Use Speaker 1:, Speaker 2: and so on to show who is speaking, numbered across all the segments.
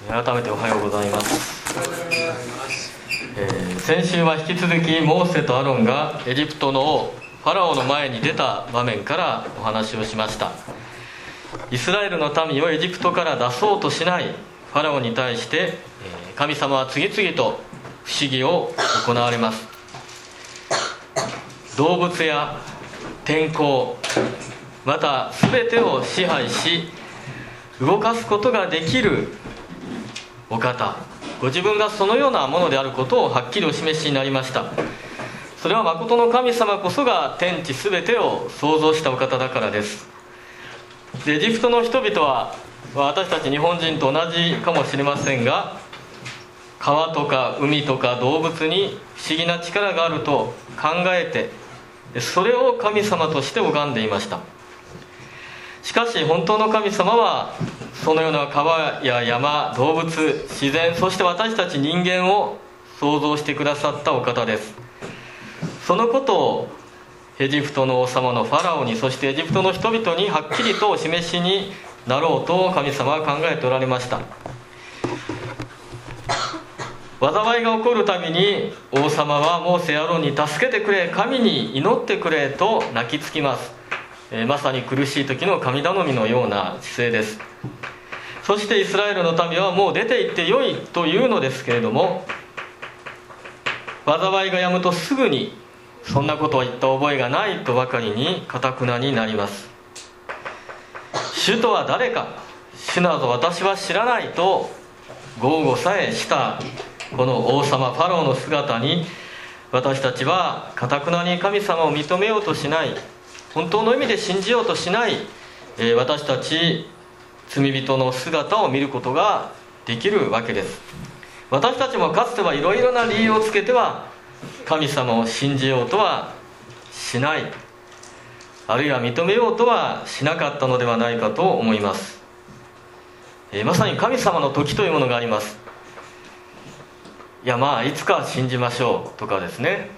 Speaker 1: 改めておはようございます。先週は引き続きモーセとアロンがエジプトの王ファラオの前に出た場面からお話をしました。イスラエルの民をエジプトから出そうとしないファラオに対して神様は次々と不思議を行われます。動物や天候、また全てを支配し動かすことができるお方、ご自分がそのようなものであることをはっきりお示しになりました。それは誠の神様こそが天地全てを創造したお方だからです。でエジプトの人々は私たち日本人と同じかもしれませんが、川とか海とか動物に不思議な力があると考えて、それを神様として拝んでいました。しかし本当の神様はそのような川や山、動物、自然、そして私たち人間を創造してくださったお方です。そのことをエジプトの王様のファラオに、そしてエジプトの人々にはっきりとお示しになろうと神様は考えておられました。災いが起こるたびに王様はモーセやアロンに助けてくれ、神に祈ってくれと泣きつきます。まさに苦しい時の神頼みのような姿勢です。そしてイスラエルの民はもう出て行ってよいというのですけれども、災いが止むとすぐにそんなことを言った覚えがないとばかりに頑なになります。主とは誰か、主など私は知らないと豪語さえしたこの王様ファローの姿に、私たちは頑なに神様を認めようとしない、本当の意味で信じようとしない、私たち罪人の姿を見ることができるわけです。私たちもかつてはいろいろな理由をつけては神様を信じようとはしない、あるいは認めようとはしなかったのではないかと思います。まさに神様の時というものがあります。いやいつか信じましょうとかですね、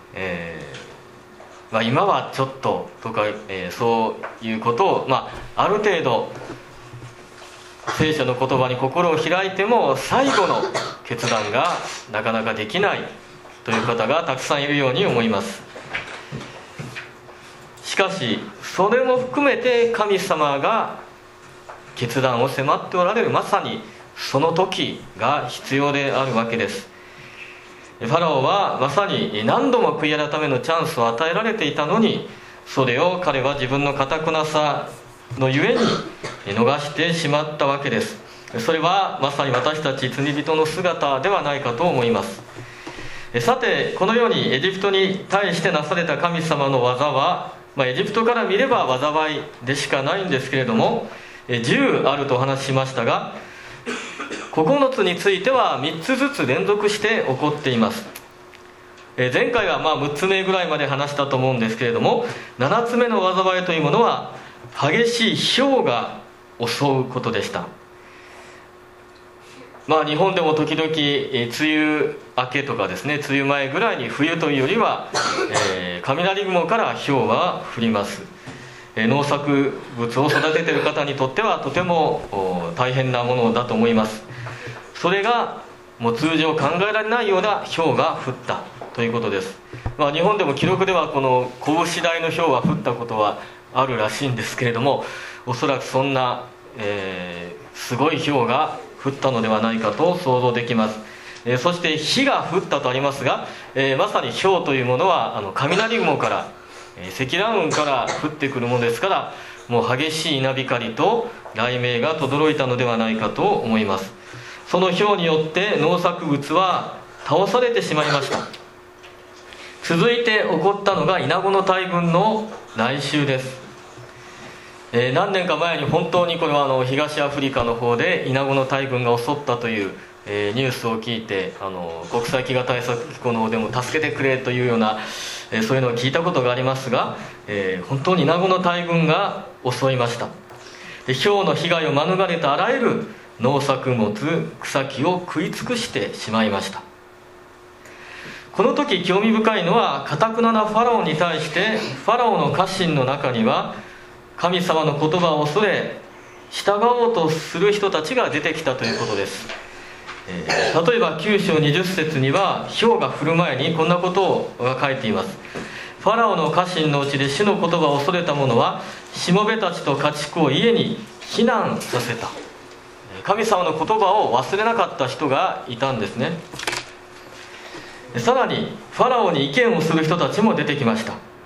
Speaker 1: 今はちょっととか、そういうことを、ある程度聖書の言葉に心を開いても最後の決断がなかなかできないという方がたくさんいるように思います。しかしそれも含めて神様が決断を迫っておられる、まさにその時が必要であるわけです。ファラオはまさに何度も悔い改めのチャンスを与えられていたのに、それを彼は自分の頑なさのゆえに逃してしまったわけです。それはまさに私たち罪人の姿ではないかと思います。さてこのようにエジプトに対してなされた神様の技は、エジプトから見れば災いでしかないんですけれども、10あるとお話ししましたが、9つについては3つずつ連続して起こっています。前回は6つ目ぐらいまで話したと思うんですけれども、7つ目の災いというものは激しい雹が襲うことでした。日本でも時々梅雨明けとかですね、梅雨前ぐらいに冬というよりは、雷雲から雹は降ります。農作物を育てている方にとってはとても大変なものだと思います。それがもう通常考えられないような雹が降ったということです。日本でも記録ではこの拳大の雹が降ったことはあるらしいんですけれども、おそらくそんな、すごい雹が降ったのではないかと想像できます。そして火が降ったとありますが、まさに雹というものは雷雲から積乱雲から降ってくるものですから、もう激しい稲光と雷鳴が轟いたのではないかと思います。その雹によって農作物は倒されてしまいました。続いて起こったのがイナゴの大群の来襲です。何年か前に本当にこれは東アフリカの方でイナゴの大群が襲ったというニュースを聞いて、国際飢餓対策機構の方でも助けてくれというような、そういうのを聞いたことがありますが、本当にイナゴの大群が襲いました。雹の被害を免れたあらゆる農作物、草木を食い尽くしてしまいました。この時興味深いのは、頑なファラオに対してファラオの家臣の中には神様の言葉を恐れ従おうとする人たちが出てきたということです。 例えば9章20節には、雹が降る前にこんなことが書いています。ファラオの家臣のうちで主の言葉を恐れた者はしもべたちと家畜を家に避難させた。神様の言葉を忘れなかった人がいたんですね。さらにファラオに意見をする人たちも出てきました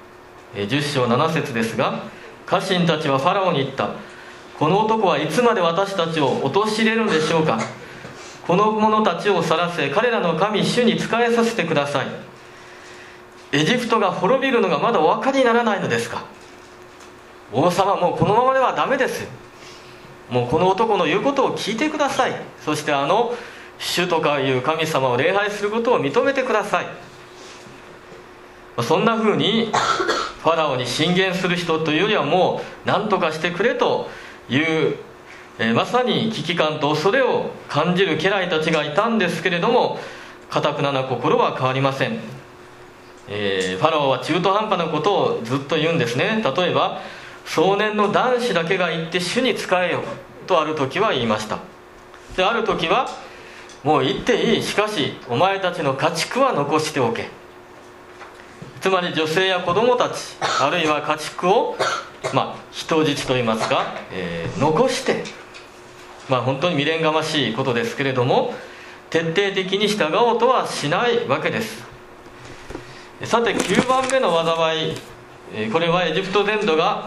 Speaker 1: 。10章7節ですが、家臣たちはファラオに言った。この男はいつまで私たちを陥れるのでしょうか。この者たちを去らせ、彼らの神主に仕えさせてください。エジプトが滅びるのがまだお分かりにならないのですか。王様、もうこのままではダメです。もうこの男の言うことを聞いてください。そして主とかいう神様を礼拝することを認めてください。そんな風にファラオに進言する人というよりは、もう何とかしてくれというまさに危機感と恐れを感じる家来たちがいたんですけれども、堅くなな心は変わりません。ファラオは中途半端なことをずっと言うんですね。例えば、壮年の男子だけが行って主に仕えよとある時は言いました。で、ある時はもう行っていい、しかしお前たちの家畜は残しておけ。つまり女性や子供たち、あるいは家畜を人質といいますか、残して、本当に未練がましいことですけれども、徹底的に従おうとはしないわけです。さて、9番目の災い、これはエジプト全土が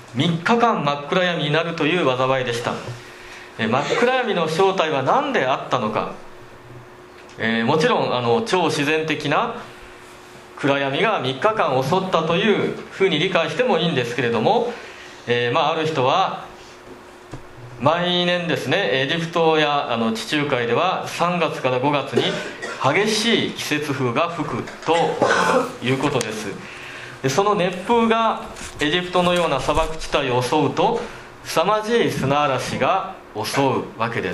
Speaker 1: 3日間真っ暗闇になるという災いでした。真っ暗闇の正体は何であったのか、もちろん超自然的な暗闇が3日間襲ったというふうに理解してもいいんですけれども、ある人は毎年ですね、エジプトや地中海では3月から5月に激しい季節風が吹くということです。で、その熱風がエジプトのような砂漠地帯を襲うと、凄まじい砂嵐が襲うわけです。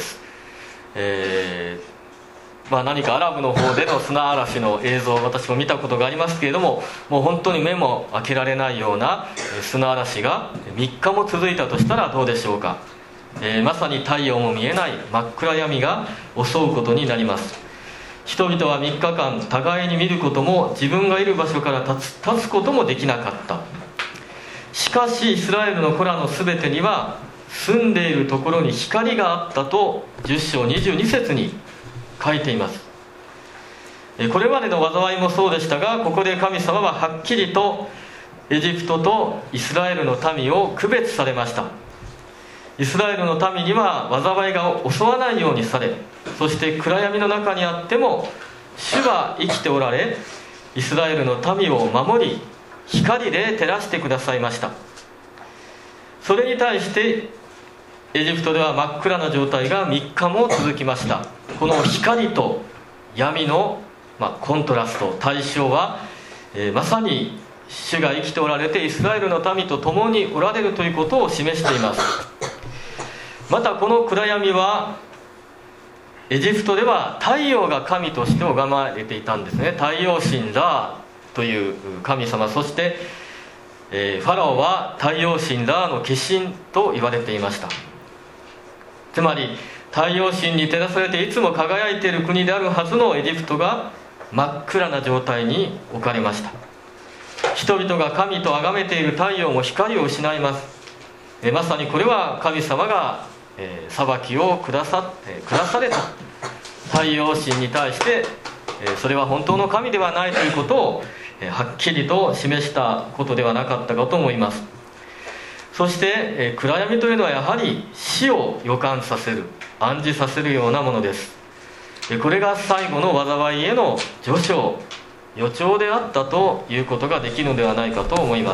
Speaker 1: 何かアラブの方での砂嵐の映像、私も見たことがありますけれども、もう本当に目も開けられないような砂嵐が3日も続いたとしたらどうでしょうか。まさに太陽も見えない真っ暗闇が襲うことになります。人々は3日間互いに見ることも、自分がいる場所から立つこともできなかった。しかしイスラエルの子らのすべてには住んでいるところに光があったと10章22節に書いています。これまでの災いもそうでしたが、ここで神様ははっきりとエジプトとイスラエルの民を区別されました。イスラエルの民には災いが襲わないようにされ、そして暗闇の中にあっても主は生きておられ、イスラエルの民を守り光で照らしてくださいました。それに対してエジプトでは真っ暗な状態が3日も続きました。この光と闇の、コントラスト、対象は、まさに主が生きておられてイスラエルの民と共におられるということを示しています。またこの暗闇はエジプトでは太陽が神として拝まれていたんですね。太陽神ラーという神様、そして、ファラオは太陽神ラーの化身と言われていました。つまり太陽神に照らされていつも輝いている国であるはずのエジプトが真っ暗な状態に置かれました。人々が神と崇めている太陽も光を失います。まさにこれは神様が裁きを下された太陽神に対して、それは本当の神ではないということをはっきりと示したことではなかったかと思います。そして暗闇というのはやはり死を予感させる、暗示させるようなものです。これが最後の災いへの序章、予兆であったということができるのではないかと思います。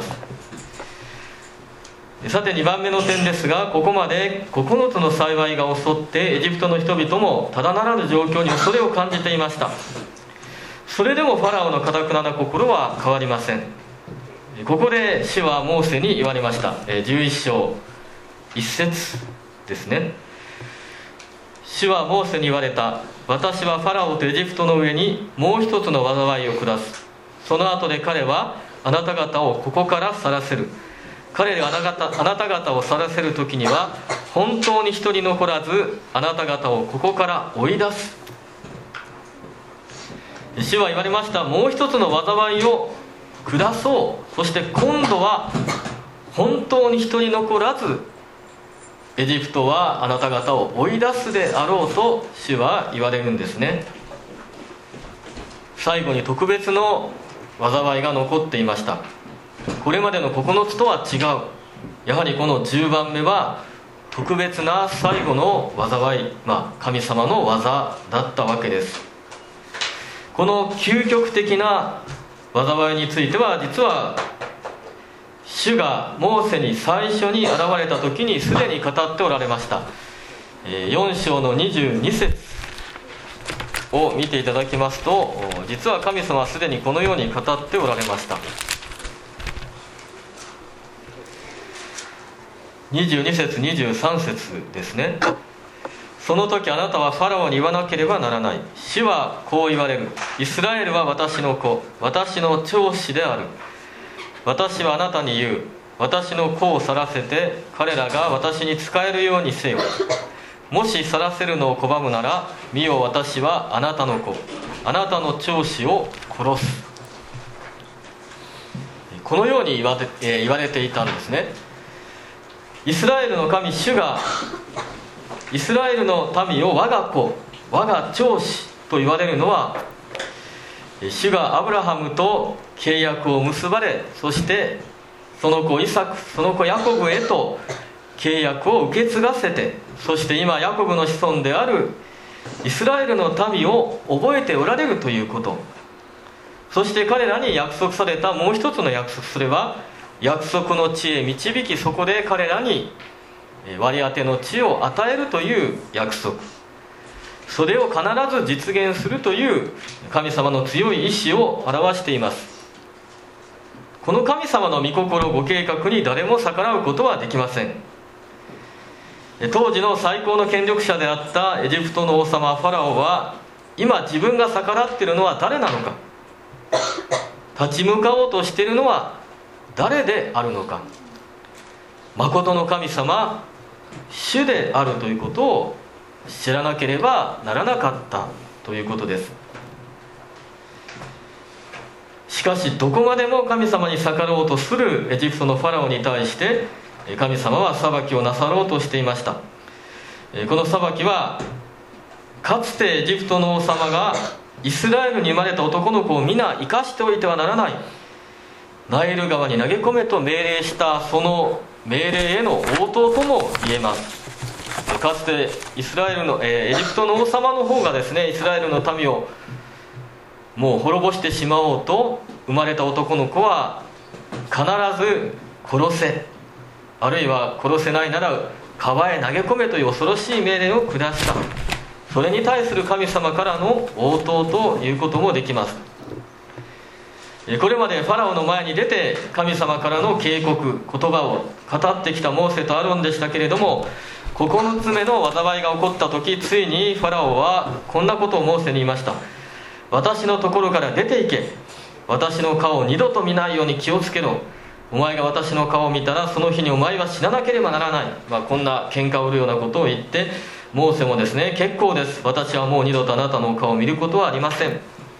Speaker 1: さて2番目の点ですが、ここまで9つの幸いが襲ってエジプトの人々もただならぬ状況に恐れを感じていました。それでもファラオの堅くなな心は変わりません。ここで主はモーセに言われました。11章1節ですね。主はモーセに言われた。私はファラオとエジプトの上にもう一つの災いを下す。その後で彼はあなた方をここから去らせる。彼があなた方を去らせる時には本当に一人残らずあなた方をここから追い出す主は言われました。もう一つの災いを下そう。そして今度は本当に一人残らずエジプトはあなた方を追い出すであろうと主は言われるんですね。最後に特別の災いが残っていました。これまでの9つとは違う。やはりこの10番目は特別な最後の災い、神様の技だったわけです。この究極的な災いについては、実は主がモーセに最初に現れた時にすでに語っておられました。4章の22節を見ていただきますと、実は神様はすでにこのように語っておられました。22節23節ですね。その時あなたはファラオに言わなければならない。主はこう言われる。イスラエルは私の子、私の長子である。私はあなたに言う。私の子を去らせて彼らが私に仕えるようにせよ。もし去らせるのを拒むなら、見よ、私はあなたの子、あなたの長子を殺す。このように言われていたんですね。イスラエルの神主がイスラエルの民を我が子、我が長子と言われるのは、主がアブラハムと契約を結ばれ、そしてその子イサク、その子ヤコブへと契約を受け継がせて、そして今ヤコブの子孫であるイスラエルの民を覚えておられるということ、そして彼らに約束されたもう一つの約束、それは約束の地へ導き、そこで彼らに割り当ての地を与えるという約束、それを必ず実現するという神様の強い意志を表しています。この神様の御心ご計画に誰も逆らうことはできません。当時の最高の権力者であったエジプトの王様ファラオは、今自分が逆らっているのは誰なのか、立ち向かおうとしているのは誰であるのか、誠の神様主であるということを知らなければならなかったということです。しかしどこまでも神様に逆らおうとするエジプトのファラオに対して神様は裁きをなさろうとしていました。この裁きは、かつてエジプトの王様がイスラエルに生まれた男の子を皆生かしておいてはならない、ナイル川に投げ込めと命令したその命令への応答とも言えます。かつてエジプトの王様の方がですね、イスラエルの民をもう滅ぼしてしまおうと、生まれた男の子は必ず殺せ、あるいは殺せないなら川へ投げ込めという恐ろしい命令を下した。それに対する神様からの応答ということもできます。これまでファラオの前に出て神様からの警告、言葉を語ってきたモーセとアロンでしたけれども、9つ目の災いが起こった時、ついにファラオはこんなことをモーセに言いました。私のところから出て行け、私の顔を二度と見ないように気をつけろ。お前が私の顔を見たらその日にお前は死ななければならない。こんな喧嘩を売るようなことを言って、モーセもですね、結構です、私はもう二度とあなたの顔を見ることはありません、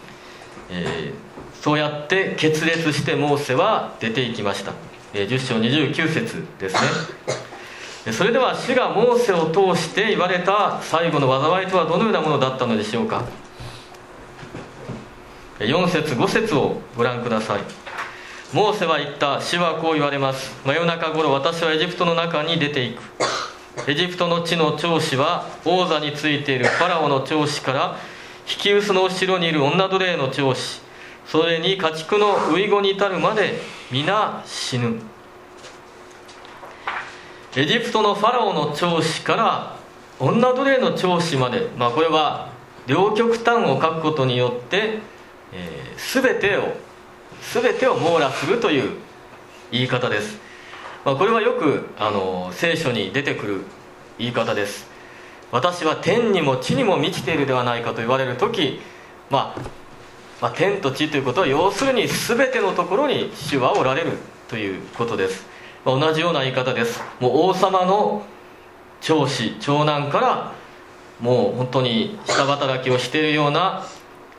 Speaker 1: そうやって決裂してモーセは出て行きました。10章29節ですね。それでは主がモーセを通して言われた最後の災いとはどのようなものだったのでしょうか。4節5節をご覧ください。モーセは言った。主はこう言われます。真夜中頃、私はエジプトの中に出ていく。エジプトの地の長子は王座についているファラオの長子から引き臼の後ろにいる女奴隷の長子、それに家畜の遺語に至るまで皆死ぬ。エジプトのファラオの長子から女奴隷の長子まで、これは両極端を書くことによって全てを網羅するという言い方です。これはよく聖書に出てくる言い方です。私は天にも地にも満ちているではないかと言われる時、天と地ということは要するに全てのところに主はおられるということです。同じような言い方です。もう王様の長男からもう本当に下働きをしているような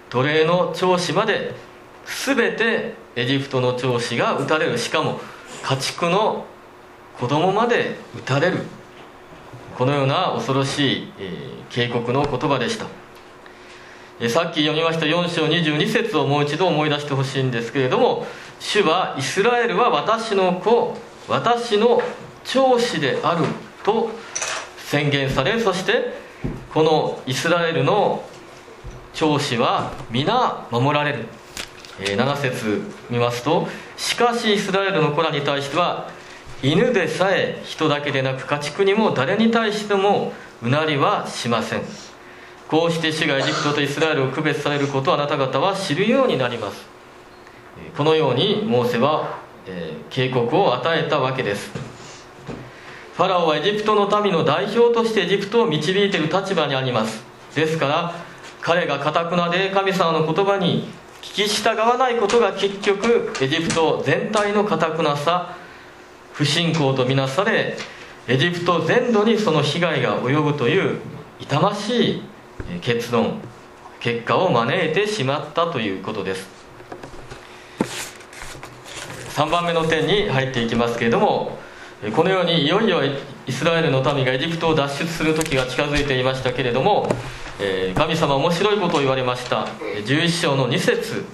Speaker 1: 奴隷の長子まで全てエジプトの長子が撃たれる。しかも家畜の子供まで撃たれる。このような恐ろしい、警告の言葉でした。さっき読みました4章22節をもう一度思い出してほしいんですけれども、主はイスラエルは私の子、私の長子であると宣言され、そしてこのイスラエルの長子は皆守られる。7節見ますと、しかしイスラエルの子らに対しては、犬でさえ人だけでなく家畜にも誰に対してもうなりはしません。こうして主がエジプトとイスラエルを区別されることをあなた方は知るようになります。このようにモーセは警告を与えたわけです。ファラオはエジプトの民の代表としてエジプトを導いている立場にあります。ですから彼が堅くなで神様の言葉に聞き従わないことが結局エジプト全体の堅くなさ、不信仰とみなされ、エジプト全土にその被害が及ぶという痛ましい結果を招いてしまったということです。3番目の点に入っていきますけれども、このようにいよいよイスラエルの民がエジプトを脱出する時が近づいていましたけれども、神様は面白いことを言われました。11章の2節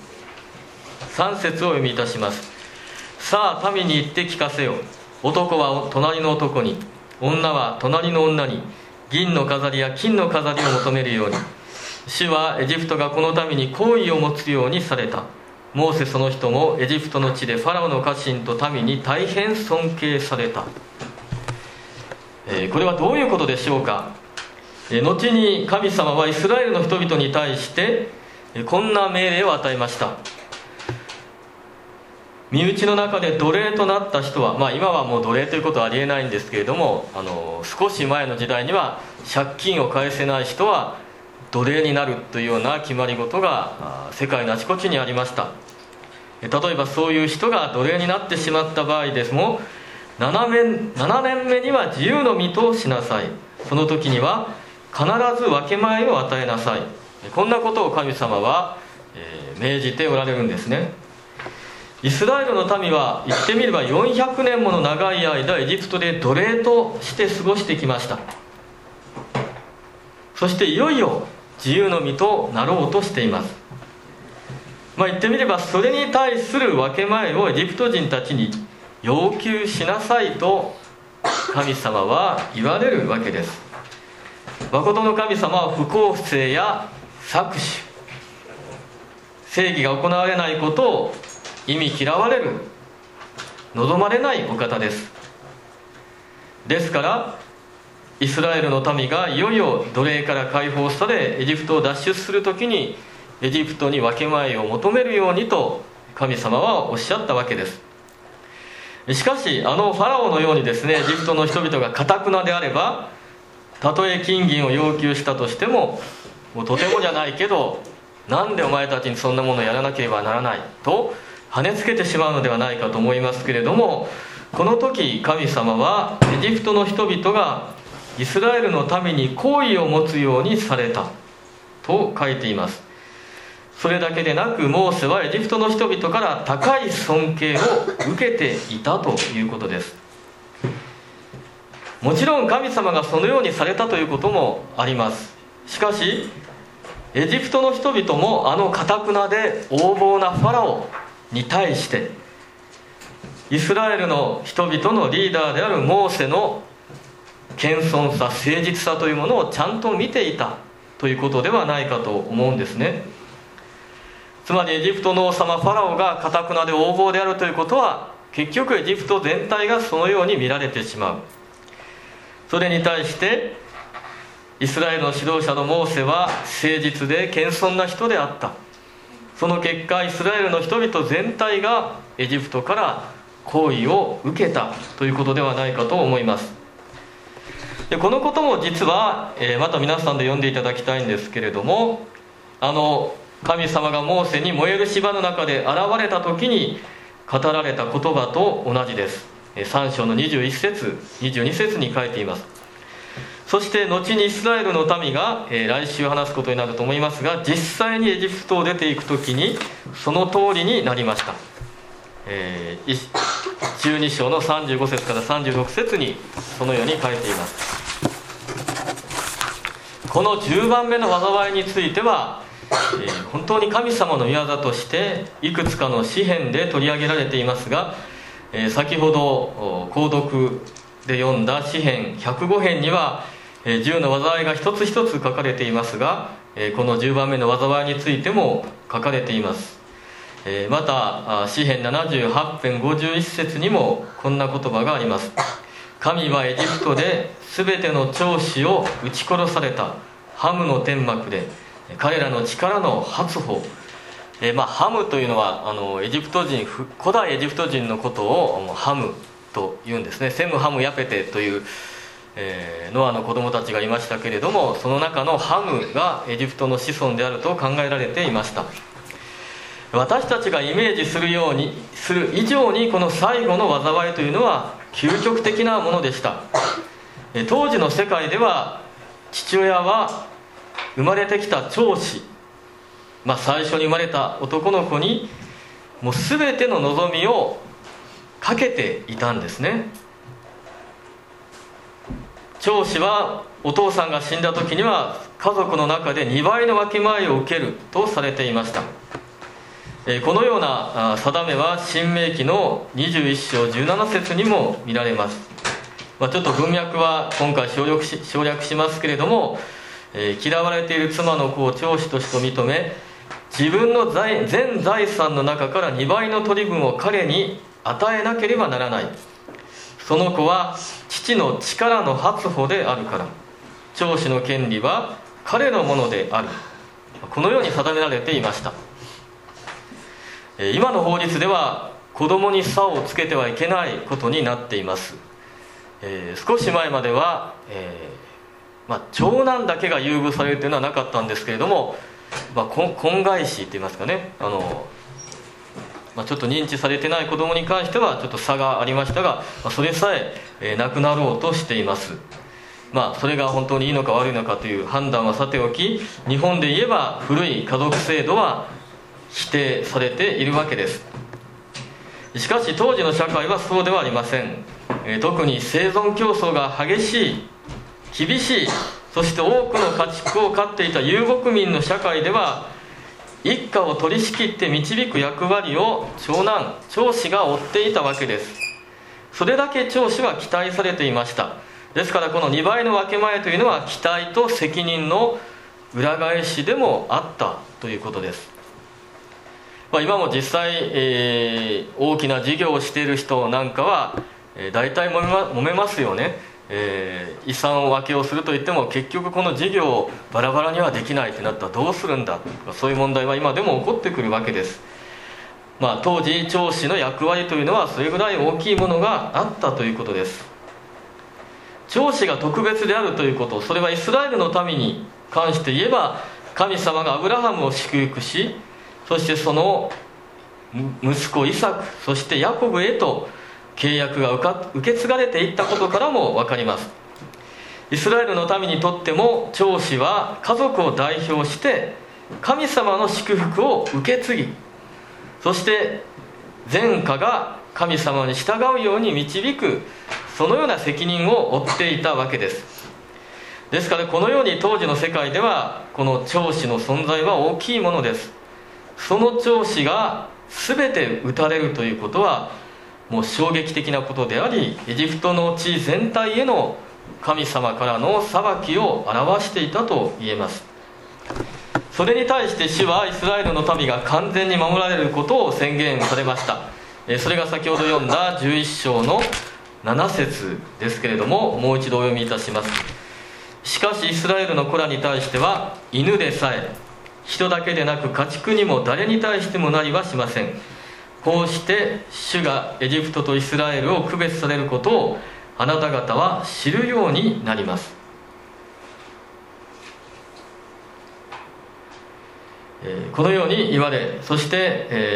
Speaker 1: 3節を読みいたします。さあ民に言って聞かせよ。男は隣の男に、女は隣の女に銀の飾りや金の飾りを求めるように、主はエジプトがこの民に好意を持つようにされた。モーセその人もエジプトの地でファラオの家臣と民に大変尊敬された。これはどういうことでしょうか。後に神様はイスラエルの人々に対してこんな命令を与えました。身内の中で奴隷となった人は、今はもう奴隷ということはありえないんですけれども、少し前の時代には借金を返せない人は奴隷になるというような決まり事が世界のあちこちにありました。例えばそういう人が奴隷になってしまった場合ですも、7年目には自由の身としなさい。その時には必ず分け前を与えなさい。こんなことを神様は命じておられるんですね。イスラエルの民は言ってみれば400年もの長い間エジプトで奴隷として過ごしてきました。そしていよいよ自由の身となろうとしています。言ってみればそれに対する分け前をエジプト人たちに要求しなさいと神様は言われるわけです。誠の神様は不公正や搾取、正義が行われないことを忌み嫌われる、望まれないお方です。ですからイスラエルの民がいよいよ奴隷から解放されエジプトを脱出するときにエジプトに分け前を求めるようにと神様はおっしゃったわけです。しかしファラオのようにですね、エジプトの人々が堅くなであれば、たとえ金銀を要求したとしても、とてもじゃないけどなんでお前たちにそんなものをやらなければならないと跳ねつけてしまうのではないかと思いますけれども、この時神様はエジプトの人々がイスラエルの民に好意を持つようにされたと書いています。それだけでなくモーセはエジプトの人々から高い尊敬を受けていたということです。もちろん神様がそのようにされたということもあります。しかしエジプトの人々も堅くなで横暴なファラオに対してイスラエルの人々のリーダーであるモーセの謙遜さ、誠実さというものをちゃんと見ていたということではないかと思うんですね。つまりエジプトの王様ファラオが堅くなで横暴であるということは、結局エジプト全体がそのように見られてしまう。それに対してイスラエルの指導者のモーセは誠実で謙遜な人であった。その結果イスラエルの人々全体がエジプトから好意を受けたということではないかと思います。でこのことも実は、また皆さんで読んでいただきたいんですけれども、神様がモーセに燃える芝の中で現れた時に語られた言葉と同じです。3章の21節22節に書いています。 そして後にイスラエルの民が、来週話すことになると思いますが、実際にエジプトを出ていく時にその通りになりました。12章の35節から36節にそのように書いています。この10番目の災いについては、本当に神様の御業としていくつかの詩編で取り上げられていますが、先ほど購読で読んだ詩編105編には10の災いが一つ一つ書かれていますが、この10番目の災いについても書かれています。また詩編78編51節にもこんな言葉があります。神はエジプトで全ての長子を撃ち殺された。ハムの天幕で彼らの力の発歩。ハムというのはエジプト人、古代エジプト人のことをハムというんですね。セムハムヤペテというノアの子供たちがいましたけれども、その中のハムがエジプトの子孫であると考えられていました。私たちがイメージする以上にこの最後の災いというのは究極的なものでした。当時の世界では父親は生まれてきた長子、最初に生まれた男の子にもう全ての望みをかけていたんですね。長子はお父さんが死んだ時には家族の中で2倍の分け前を受けるとされていました。このような定めは申命記の21章17節にも見られます。ちょっと文脈は今回省略しますけれども、嫌われている妻の子を長子として認め、自分の全財産の中から2倍の取り分を彼に与えなければならない。その子は父の力の発歩であるから、長子の権利は彼のものである。このように定められていました。今の法律では子供に差をつけてはいけないことになっています。少し前までは、長男だけが優遇されるというのはなかったんですけれども、婚外子といいますかね、ちょっと認知されてない子供に関してはちょっと差がありましたが、それさえなくなろうとしています。それが本当にいいのか悪いのかという判断はさておき、日本で言えば古い家族制度は否定されているわけです。しかし当時の社会はそうではありません。特に生存競争が激しい、厳しい、そして多くの家畜を飼っていた遊牧民の社会では、一家を取り仕切って導く役割を長男、長子が負っていたわけです。それだけ長子は期待されていました。ですからこの2倍の分け前というのは期待と責任の裏返しでもあったということです。今も実際、大きな事業をしている人なんかは、大体揉めますよね。遺産分けをするといっても結局この事業をバラバラにはできないってなったらどうするんだとか、そういう問題は今でも起こってくるわけです。当時長子の役割というのはそれぐらい大きいものがあったということです。長子が特別であるということ、それはイスラエルの民に関して言えば、神様がアブラハムを祝福し、そしてその息子イサク、そしてヤコブへと契約が受け継がれていったことからも分かります。イスラエルの民にとっても長子は家族を代表して神様の祝福を受け継ぎ、そして全家が神様に従うように導く、そのような責任を負っていたわけです。ですからこのように当時の世界ではこの長子の存在は大きいものです。その長子が全て討たれるということはもう衝撃的なことであり、エジプトの地全体への神様からの裁きを表していたと言えます。それに対して主はイスラエルの民が完全に守られることを宣言されました。それが先ほど読んだ11章の7節ですけれども、もう一度お読みいたします。しかしイスラエルの子らに対しては、犬でさえ人だけでなく家畜にも誰に対してもなりはしません。こうして主がエジプトとイスラエルを区別されることをあなた方は知るようになります。このように言われ、そして、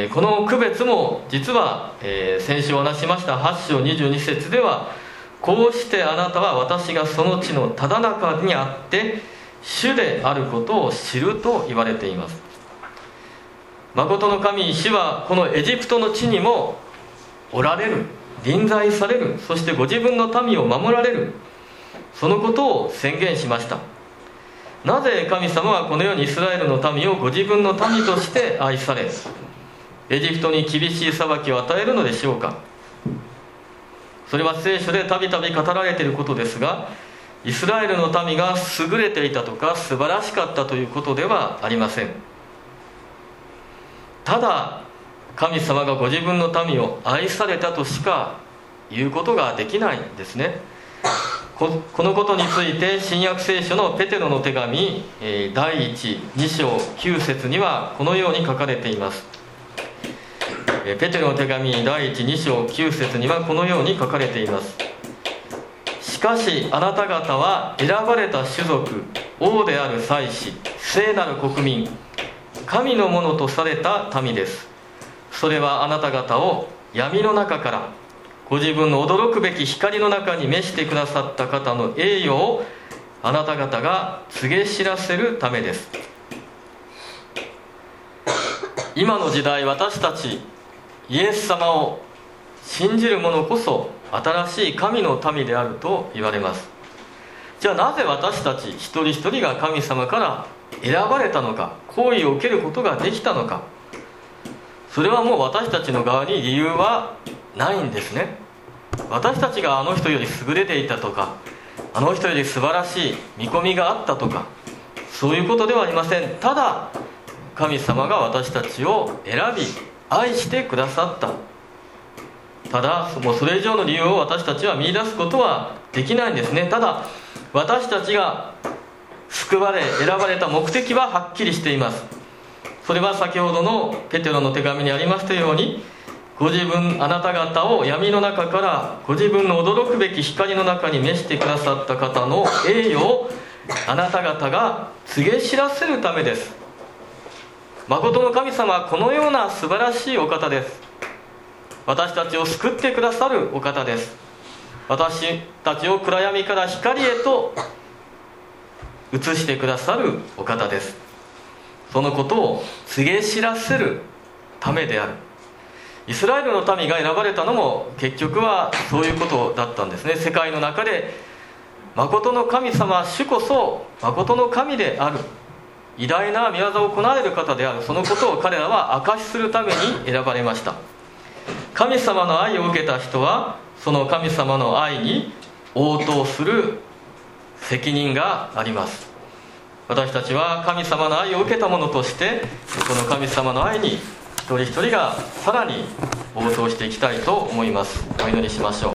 Speaker 1: この区別も実は、先週お話ししました8章22節ではこうしてあなたは私がその地のただ中にあって主であることを知ると言われています。誠の神主はこのエジプトの地にもおられる、臨在される、そしてご自分の民を守られる、そのことを宣言しました。なぜ神様はこのようにイスラエルの民をご自分の民として愛され、エジプトに厳しい裁きを与えるのでしょうか。それは聖書でたびたび語られていることですが、イスラエルの民が優れていたとか素晴らしかったということではありません。ただ神様がご自分の民を愛されたとしか言うことができないんですね。このことについて新約聖書のペテロの手紙第2章9節にはこのように書かれています。ペテロの手紙第2章9節にはこのように書かれています。しかしあなた方は選ばれた種族、王である祭司、聖なる国民、神のものとされた民です。それはあなた方を闇の中からご自分の驚くべき光の中に召してくださった方の栄誉をあなた方が告げ知らせるためです。今の時代、私たちイエス様を信じる者こそ新しい神の民であると言われます。じゃあなぜ私たち一人一人が神様から選ばれたのか、行為を受けることができたのか。それはもう私たちの側に理由はないんですね。私たちがあの人より優れていたとか、あの人より素晴らしい見込みがあったとか、そういうことではありません。ただ神様が私たちを選び愛してくださった。ただもうそれ以上の理由を私たちは見出すことはできないんですね。ただ私たちが救われ選ばれた目的ははっきりしています。それは先ほどのペテロの手紙にありましたように、あなた方を闇の中からご自分の驚くべき光の中に召してくださった方の栄誉をあなた方が告げ知らせるためです。誠の神様はこのような素晴らしいお方です。私たちを救ってくださるお方です。私たちを暗闇から光へと移してくださるお方です。そのことを告げ知らせるためである。イスラエルの民が選ばれたのも結局はそういうことだったんですね。世界の中で誠の神様主こそ誠の神である、偉大な御業を行われる方である、そのことを彼らは証しするために選ばれました。神様の愛を受けた人はその神様の愛に応答する責任があります。私たちは神様の愛を受けた者としてこの神様の愛に一人一人がさらに応答していきたいと思います。お祈りしましょう。